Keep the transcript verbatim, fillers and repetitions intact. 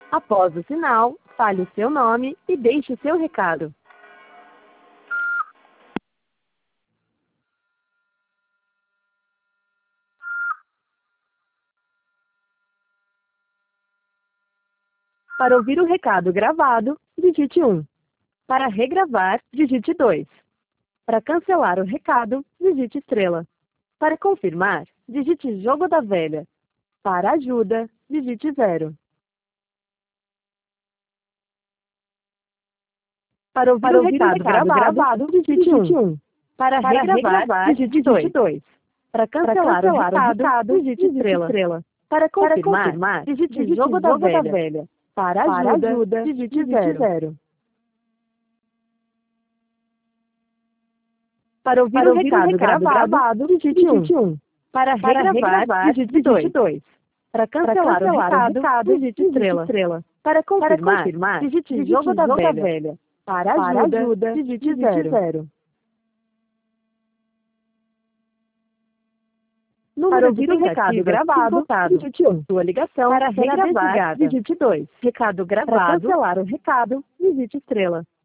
Após o sinal, fale o seu nome e deixe o seu recado. Para ouvir o recado gravado, digite um. Para regravar, digite dois. Para cancelar o recado, digite estrela. Para confirmar, digite jogo da velha. Para ajuda, digite zero. Para ouvir, Para o, ouvir recado o recado gravado, gravado digite um. Para, Para regravar, regravar, digite dois. Para cancelar, Para cancelar o, recado, o recado, digite estrela. estrela. Para confirmar, Para confirmar digite, digite jogo, jogo da, velha. da velha. Para ajuda, Para ajuda digite, digite zero. zero. Para ouvir, Para o, ouvir recado o recado gravado, gravado digite um. Para regravar, Para regravar digite dois. Para cancelar, Para cancelar o, recado, o recado, digite estrela. estrela. Para confirmar, Para confirmar digite, digite jogo, da, jogo velha. da velha. Para ajuda, Para ajuda digite, digite zero. zero. Número Para ouvir o recado gravado, digite um. Sua ligação para regravar, digite dois. Recado gravado. Para cancelar o recado, digite estrela.